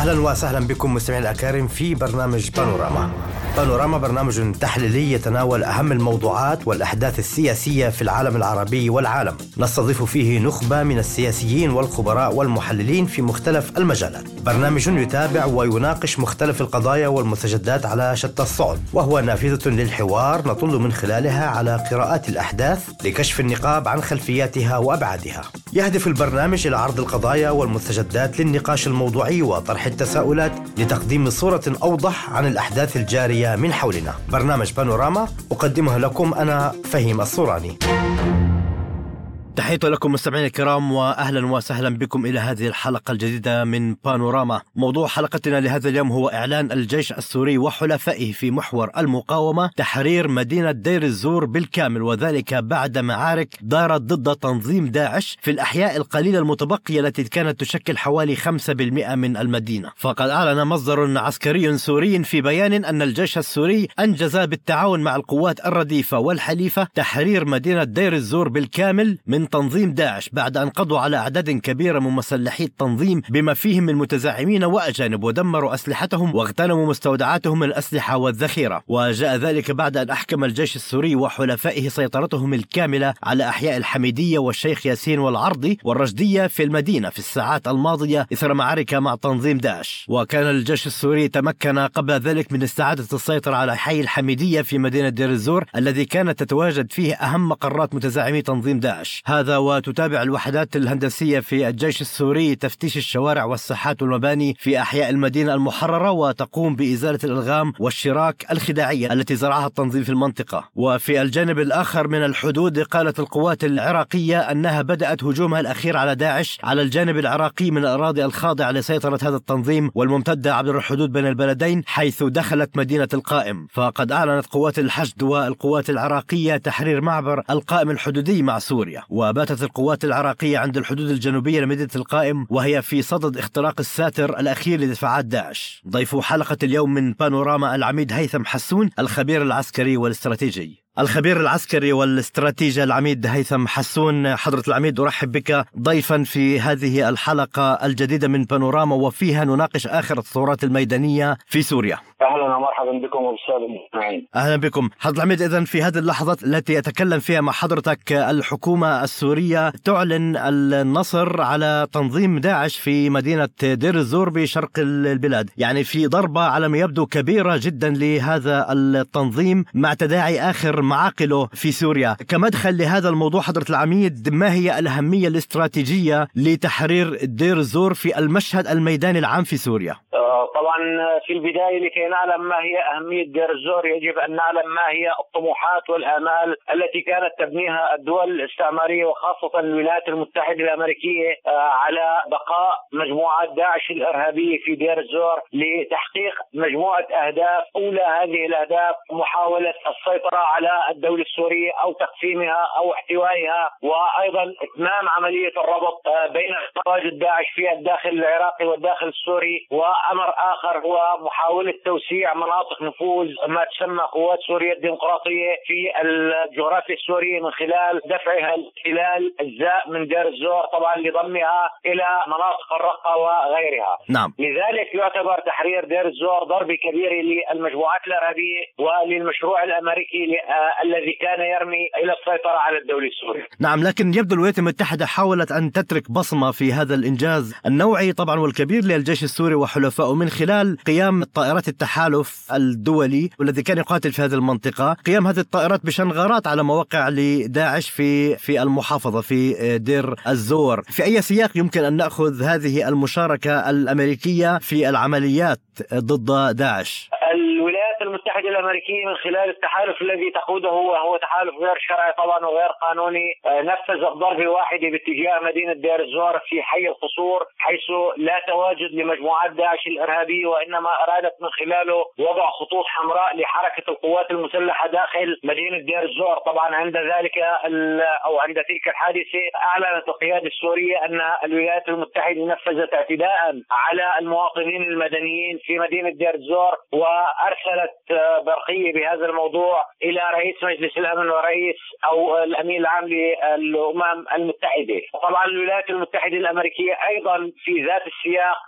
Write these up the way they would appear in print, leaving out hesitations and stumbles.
أهلا وسهلا بكم مستمعين الأكارم في برنامج بانوراما. بانوراما برنامج تحليلي يتناول أهم الموضوعات والأحداث السياسية في العالم العربي والعالم. نستضيف فيه نخبة من السياسيين والخبراء والمحللين في مختلف المجالات. برنامج يتابع ويناقش مختلف القضايا والمستجدات على شتى الصعد، وهو نافذة للحوار نطل من خلالها على قراءات الأحداث لكشف النقاب عن خلفياتها وأبعادها. يهدف البرنامج إلى عرض القضايا والمستجدات للنقاش الموضوعي وطرح التساؤلات لتقديم صورة أوضح عن الأحداث الجارية من حولنا. برنامج بانوراما أقدمه لكم أنا فهيم الصوراني. تحية لكم مستمعين الكرام وأهلا وسهلا بكم إلى هذه الحلقة الجديدة من بانوراما. موضوع حلقتنا لهذا اليوم هو إعلان الجيش السوري وحلفائه في محور المقاومة تحرير مدينة دير الزور بالكامل، وذلك بعد معارك دارت ضد تنظيم داعش في الأحياء القليلة المتبقية التي كانت تشكل حوالي 5% من المدينة. فقد أعلن مصدر عسكري سوري في بيان أن الجيش السوري أنجز بالتعاون مع القوات الرديفة والحليفة تحرير مدينة دير الزور بالكامل من تنظيم داعش بعد أن قضوا على أعداد كبيرة من مسلحي التنظيم بما فيهم من متزعمين وأجانب، ودمروا أسلحتهم واغتنموا مستودعاتهم من الأسلحة والذخيرة. وجاء ذلك بعد أن أحكم الجيش السوري وحلفائه سيطرتهم الكاملة على أحياء الحميدية والشيخ ياسين والعرضي والرشدية في المدينة في الساعات الماضية إثر معارك مع تنظيم داعش. وكان الجيش السوري تمكن قبل ذلك من استعادة السيطرة على حي الحميدية في مدينة دير الزور الذي كانت تتواجد فيه أهم مقرات متزعمي تنظيم داعش. هذا وتتابع الوحدات الهندسية في الجيش السوري تفتيش الشوارع والساحات والمباني في أحياء المدينة المحررة، وتقوم بإزالة الألغام والشراك الخداعية التي زرعها التنظيم في المنطقة. وفي الجانب الآخر من الحدود قالت القوات العراقية أنها بدأت هجومها الأخير على داعش على الجانب العراقي من الأراضي الخاضعة لسيطرة هذا التنظيم والممتدة عبر الحدود بين البلدين، حيث دخلت مدينة القائم. فقد أعلنت قوات الحشد والقوات العراقية تحرير معبر القائم الحدودي مع سوريا. وباتت القوات العراقية عند الحدود الجنوبية لمدينة القائم وهي في صدد اختراق الساتر الأخير لدفاعات داعش. ضيف حلقة اليوم من بانوراما العميد هيثم حسون، الخبير العسكري والاستراتيجي. الخبير العسكري والاستراتيجي العميد هيثم حسون، حضرة العميد أرحب بك ضيفا في هذه الحلقة الجديدة من بانوراما وفيها نناقش آخر الثورات الميدانية في سوريا. أهلا ومرحبا بكم وبالسادة المستمعين. أهلا بكم حضرة العميد. إذن في هذه اللحظات التي يتكلم فيها مع حضرتك الحكومة السورية تعلن النصر على تنظيم داعش في مدينة دير الزور بشرق البلاد، يعني في ضربة على ما يبدو كبيرة جدا لهذا التنظيم مع تداعي آخر معاقله في سوريا. كمدخل لهذا الموضوع حضرة العميد، ما هي الأهمية الاستراتيجية لتحرير دير الزور في المشهد الميداني العام في سوريا؟ طبعا في البداية لكي نعلم ما هي أهمية دير الزور يجب أن نعلم ما هي الطموحات والآمال التي كانت تبنيها الدول الاستعمارية وخاصة الولايات المتحدة الأمريكية على بقاء مجموعات داعش الإرهابية في دير الزور لتحقيق مجموعة أهداف. أولى هذه الأهداف محاولة السيطرة على الدولة السورية أو تقسيمها أو احتوائها، وأيضا إتمام عملية الربط بين تواجد داعش في الداخل العراقي والداخل السوري. وأمر آخر هو محاولة توسيع مناطق نفوذ ما تسمى قوات سوريا الديمقراطية في الجغرافيا السورية من خلال دفعها خلال أجزاء من دير الزور طبعا لضمها إلى مناطق الرقة وغيرها. نعم. لذلك يعتبر تحرير دير الزور ضربة كبيرة للمجموعات الإرهابية وللمشروع الأمريكي الذي كان يرمي إلى السيطرة على الدولة السورية. نعم، لكن يبدو الولايات المتحدة حاولت أن تترك بصمة في هذا الإنجاز النوعي طبعا والكبير للجيش السوري وحلفائه من خلال قيام طائرات التحالف الدولي والذي كان يقاتل في هذه المنطقة، قيام هذه الطائرات بشنغارات على مواقع لداعش في المحافظة في دير الزور. في أي سياق يمكن أن نأخذ هذه المشاركة الأمريكية في العمليات ضد داعش؟ الولايات المتحدة الأمريكية من خلال التحالف الذي تقوده وهو تحالف غير شرعي طبعا وغير قانوني نفذت ضربة واحدة باتجاه مدينة دير الزور في حي القصور، حيث لا تواجد لمجموعات داعش الإرهابية، وإنما أرادت من خلاله وضع خطوط حمراء لحركة القوات المسلحة داخل مدينة دير الزور. طبعا عند ذلك أو عند تلك الحادثة أعلنت القيادة السورية أن الولايات المتحدة نفذت اعتداء على المواطنين المدنيين في مدينة دير الزور، وأرسلت برقية بهذا الموضوع إلى رئيس مجلس الأمن ورئيس أو الأمين العام للأمم المتحدة. طبعا الولايات المتحدة الأمريكية أيضا في ذات السياق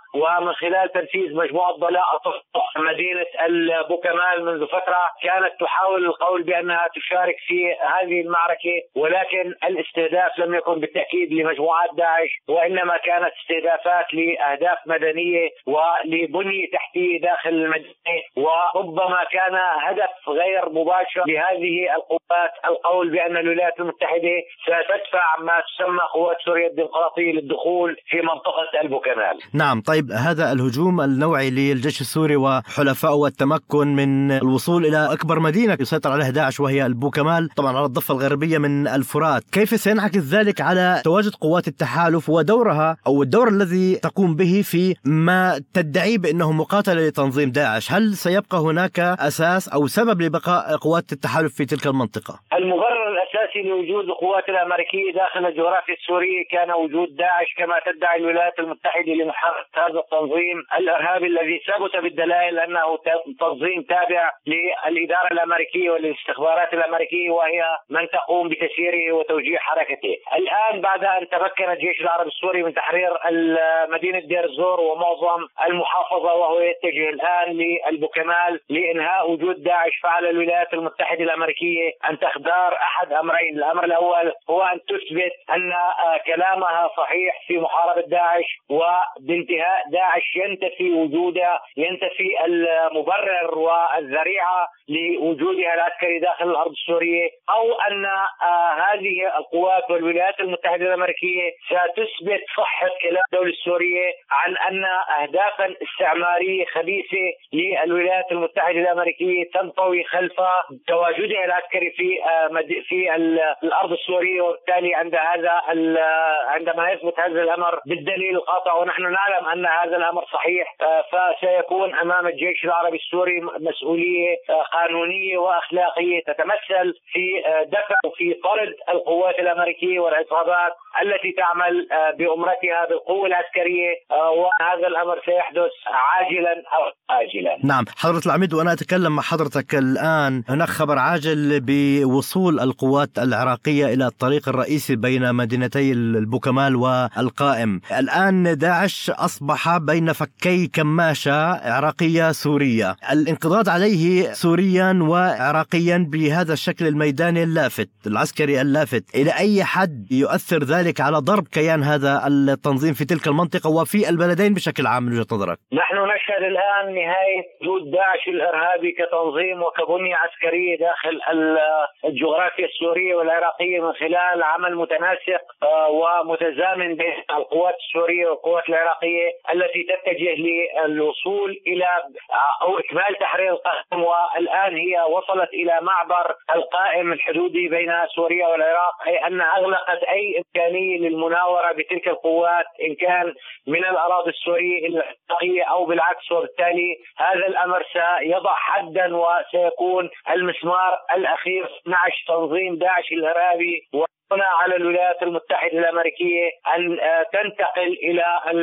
ومن خلال تنفيذ مجموعة ضلاء مدينة البوكمال منذ فترة كانت تحاول القول بأنها تشارك في هذه المعركة، ولكن الاستهداف لم يكن بالتأكيد لمجموعات داعش، وإنما كانت استهدافات لأهداف مدنية ولبنية تحتية داخل المدينة، وربما كان هدف غير مباشر لهذه القوات القول بأن الولايات المتحدة ستدفع ما تسمى قوات سوريا الديمقراطية للدخول في منطقة البوكمال. نعم، طيب هذا الهجوم النوعي للجيش السوري وحلفائه والتمكن من الوصول إلى أكبر مدينة يسيطر عليها داعش وهي البوكمال طبعا على الضفة الغربية من الفرات، كيف سينعكس ذلك على تواجد قوات التحالف ودورها أو الدور الذي تقوم به في ما تدعي بأنه مقاتلة لتنظيم داعش؟ هل سيبقى هناك أساس أو سبب لبقاء قوات التحالف في تلك المنطقة؟ المبرر الأساسي لوجود القوات الأمريكية داخل الجغرافيا السورية كان وجود داعش كما تدعي الولايات المتحدة لمحاربة هذا التنظيم الإرهابي الذي ثبت بالدلائل أنه تنظيم تابع للإدارة الأمريكية والاستخبارات الأمريكية، وهي من تقوم بتسييره وتوجيه حركته. الآن بعد أن تمكن الجيش العربي السوري من تحرير مدينة دير الزور ومعظم المحافظة وهو يتجه الآن للبوكمال لإنهاء وجود داعش، فعلى الولايات المتحدة الأمريكية أن تختار أحد أمرين. الأمر الأول هو أن تثبت أن كلامها صحيح في محاربة داعش، وبانتهاء داعش ينتفي وجودها، ينتفي المبرر والذريعة لوجودها العسكري داخل الأرض السورية، أو أن هذه القوات والولايات المتحدة الأمريكية ستثبت صحة كلام الدولة السورية عن أن أهدافا استعمارية خبيثة للولايات المتحدة الأمريكية تنطوي خلف تواجدها العسكري في الأرض السورية، وبالتالي عندما يثبت هذا الأمر بالدليل القاطع ونحن نعلم أن هذا الأمر صحيح، فسيكون أمام الجيش العربي السوري مسؤولية قانونية وأخلاقية تتمثل في دفع وفي طرد القوات الأمريكية والعصابات التي تعمل بأمرتها بالقوة العسكرية، وهذا الأمر سيحدث عاجلا أو آجلا. نعم حضرة العميد، وأنا أتكلم مع حضرتك الآن، هناك خبر عاجل بوصول القوات العراقية إلى الطريق الرئيسي بين مدينتي البوكمال والقائم. الآن داعش أصبح بين فكي كماشة عراقية سورية، الانقضاض عليه سوريا وعراقيا بهذا الشكل الميداني اللافت العسكري اللافت، إلى أي حد يؤثر ذلك على ضرب كيان هذا التنظيم في تلك المنطقة وفي البلدين بشكل عام من وجهة نظرك؟ نحن نشهد الآن نهاية وجود داعش الإرهابي كتنظيم وكبنية عسكرية داخل الجغرافيا السورية والعراقية من خلال عمل متناسق ومتزامن بين القوات السورية والقوات العراقية التي تتجه للوصول إلى أو إكمال تحرير القائم، والآن هي وصلت إلى معبر القائم الحدودي بين سوريا والعراق، أي أن أغلقت أي إمكانية للمناورة بتلك القوات إن كان من الأراضي السورية إلى العراقية أو بالعكس، وبالتالي هذا الأمر سيضع حدا وسيكون المسمار الأخير نعش تنظيم داعش الإرهابي. هنا على الولايات المتحدة الأمريكية أن تنتقل إلى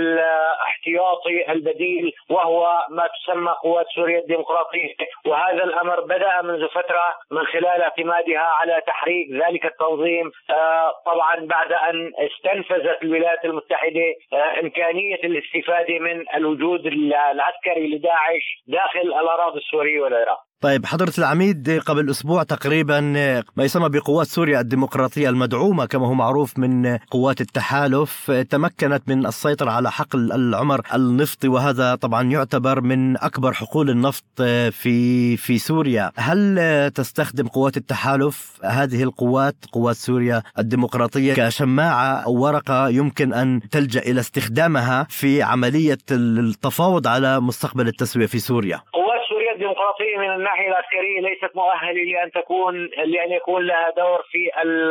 الاحتياطي البديل وهو ما تسمى قوات سوريا الديمقراطية، وهذا الأمر بدأ منذ فترة من خلال اعتمادها على تحريك ذلك التنظيم، طبعا بعد أن استنفذت الولايات المتحدة إمكانية الاستفادة من الوجود العسكري لداعش داخل الأراضي السورية والعراق. طيب حضرة العميد، قبل أسبوع تقريبا ما يسمى بقوات سوريا الديمقراطية المدعومة كما هو معروف من قوات التحالف تمكنت من السيطرة على حقل العمر النفطي، وهذا طبعا يعتبر من أكبر حقول النفط في سوريا. هل تستخدم قوات التحالف هذه القوات قوات سوريا الديمقراطية كشماعة أو ورقة يمكن أن تلجأ إلى استخدامها في عملية التفاوض على مستقبل التسوية في سوريا؟ الديمقراطية من الناحية العسكرية ليست مؤهلة لأن يكون لها دور في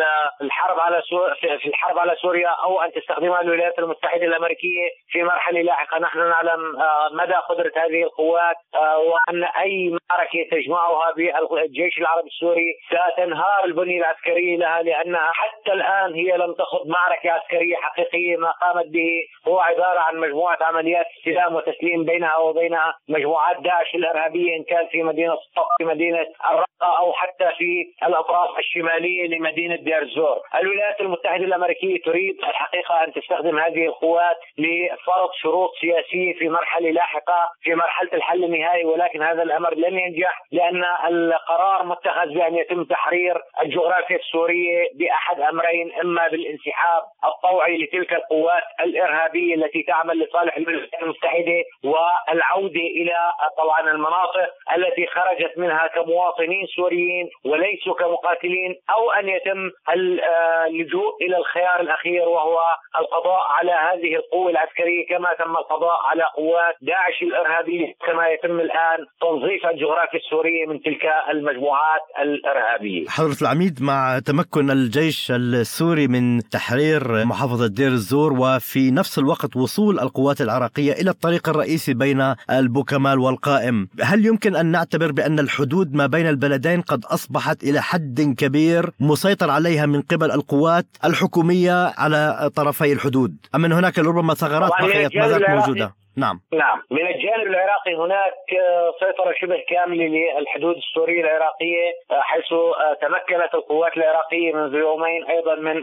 الحرب على سوريا أو أن تستخدمها الولايات المتحدة الأمريكية في مرحلة لاحقة. نحن نعلم مدى قدرة هذه القوات، وأن أي معركة تجمعها بالجيش العربي السوري ستنهار البنية العسكرية لها، لأنها حتى الآن هي لم تخض معركة عسكرية حقيقية. ما قامت به هو عبارة عن مجموعة عمليات استلام وتسليم بينها وبين مجموعات داعش الإرهابية إن كان في مدينة الطف، في مدينة الرقة، أو حتى في الأطراف الشمالية لمدينة دير الزور. الولايات المتحدة الأمريكية تريد الحقيقة أن تستخدم هذه القوات لفرض شروط سياسية في مرحلة لاحقة، في مرحلة الحل النهائي، ولكن هذا الأمر لن ينجح، لأن القرار متخذ بأن يتم تحرير الجغرافيا السورية بأحد أمرين: إما بالانسحاب الطوعي لتلك القوات الإرهابية التي تعمل لصالح الولايات المتحدة والعودة إلى طبعا المناطق التي خرجت منها كمواطنين سوريين وليسوا كمقاتلين، أو أن يتم اللجوء إلى الخيار الأخير وهو القضاء على هذه القوة العسكرية كما تم القضاء على قوات داعش الإرهابية، كما يتم الآن تنظيف الجغرافيا السورية من تلك المجموعات الإرهابية. حضرة العميد، مع تمكن الجيش السوري من تحرير محافظة دير الزور وفي نفس الوقت وصول القوات العراقية إلى الطريق الرئيسي بين البوكمال والقائم، هل يمكن أن نعتبر بأن الحدود ما بين البلدين قد أصبحت إلى حد كبير مسيطر عليها من قبل القوات الحكومية على طرفي الحدود، أم من هناك ربما ثغرات بقيت ما زالت موجودة؟ نعم، من الجانب العراقي هناك سيطرة شبه كاملة للحدود السورية العراقية، حيث تمكنت القوات العراقية منذ يومين أيضا من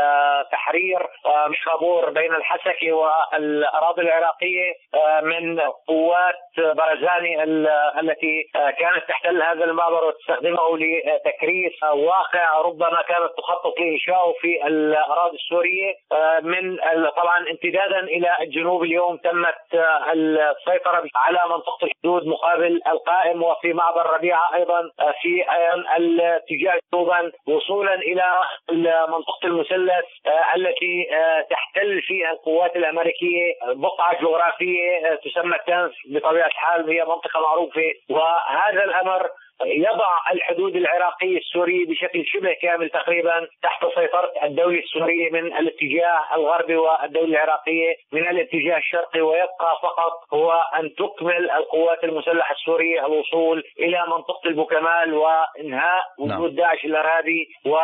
تحرير مشابور بين الحسكة والأراضي العراقية من قوات برزاني التي كانت تحتل هذا المعبر وتستخدمه لتكريس واقع ربما كانت تخطط لإنشاؤه في الأراضي السورية. من طبعا امتدادا إلى الجنوب اليوم تمت السيطرة على منطقة الحدود مقابل القائم وفي معبر ربيعة أيضا في الاتجاه جنوبا وصولا إلى منطقة المثلث التي تحتل فيها القوات الأمريكية بقعة جغرافية تسمى تنس بطبيعة الحال، هي منطقة معروفة، وهذا الأمر يضع الحدود العراقية السورية بشكل شبه كامل تقريبا تحت سيطرة الدولة السورية من الاتجاه الغربي والدولة العراقية من الاتجاه الشرقي، ويبقى فقط هو أن تكمل القوات المسلحة السورية الوصول إلى منطقة البوكمال وإنهاء وجود داعش الإرهابي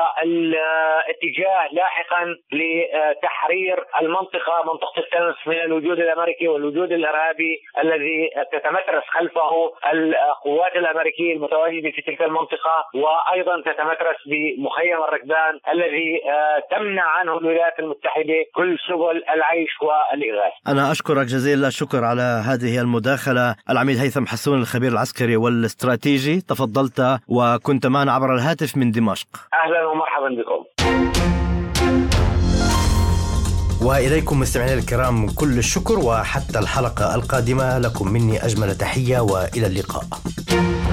والاتجاه لاحقا لتحرير منطقة التنس من الوجود الأمريكي والوجود الإرهابي الذي تتمترس خلفه القوات الأمريكية المتواجدة في تلك المنطقة، وأيضا تتمترس بمخيم الركبان الذي تمنع عنه الولايات المتحدة كل سبل العيش والإغاثة. أنا أشكرك جزيل الشكر على هذه المداخلة العميد هيثم حسون، الخبير العسكري والاستراتيجي. تفضلت وكنت معنا عبر الهاتف من دمشق. أهلا ومرحبا بكم. وإليكم مستمعينا الكرام كل الشكر، وحتى الحلقة القادمة لكم مني أجمل تحية وإلى اللقاء.